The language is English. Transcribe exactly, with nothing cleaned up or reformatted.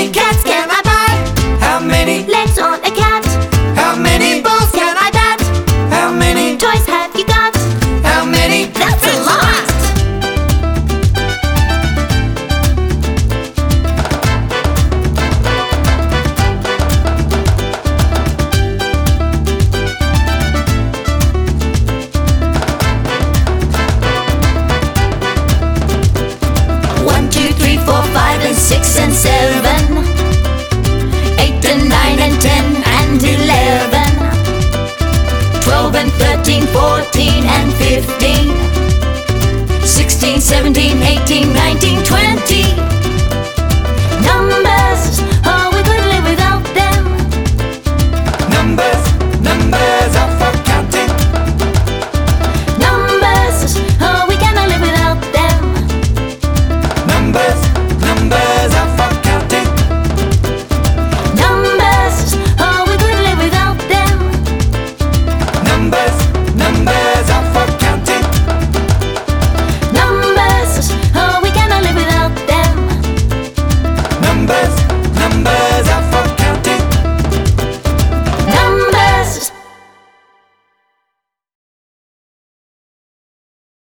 many cats can I buy? How many legs on a cat? How many balls can I bat? How many toys have you got? How many That's a lot! One, two, three, four, five, and six, and seven, eight, and nine, and ten, and eleven, twelve, and thirteen, fourteen, and fifteen, sixteen, seventeen, eighteen, nineteen, twenty.